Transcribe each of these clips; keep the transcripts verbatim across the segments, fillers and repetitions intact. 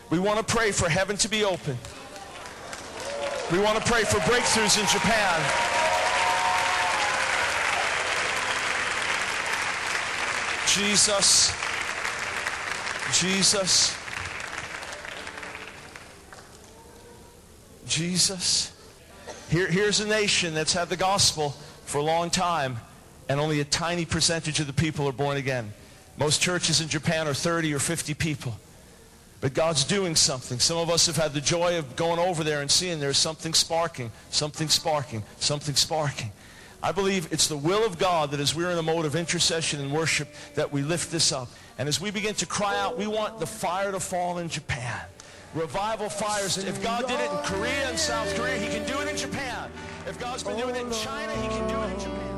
We want to pray for heaven to be open. We want to pray for breakthroughs in Japan. Jesus. Jesus. Jesus. Here, here's a nation that's had the gospel for a long time, and only a tiny percentage of the people are born again. Most churches in Japan are thirty or fifty people. But God's doing something. Some of us have had the joy of going over there and seeing there's something sparking, something sparking, something sparking. I believe it's the will of God that as we're in a mode of intercession and worship that we lift this up. And as we begin to cry out, we want the fire to fall in Japan. Revival fires. If God did it in Korea and South Korea, he can do it in Japan. If God's been doing it in China, he can do it in Japan.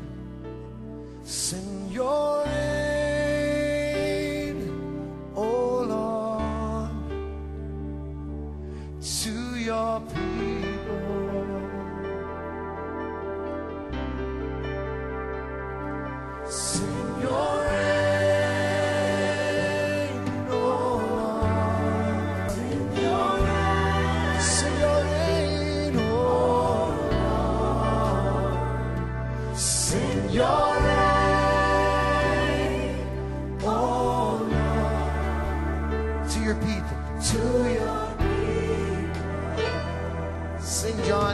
Send your rain, oh Lord, to your people. Send your rain, oh Lord. Send your rain, send your rain, oh Lord. Send your rain, oh Lord. To your people, to your people. Sing, John.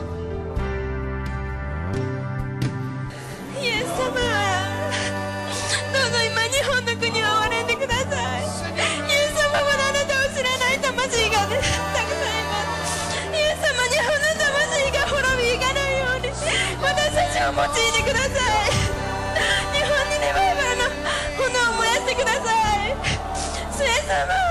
イエス様、どうぞ今日本の国を憐れんでください。イエス様、まだあなたを知らない魂がたくさんいます。イエス様、日本の魂が滅びいかないように私たちを用いてください。日本にリバイバルの炎を燃やしてください。イエス様、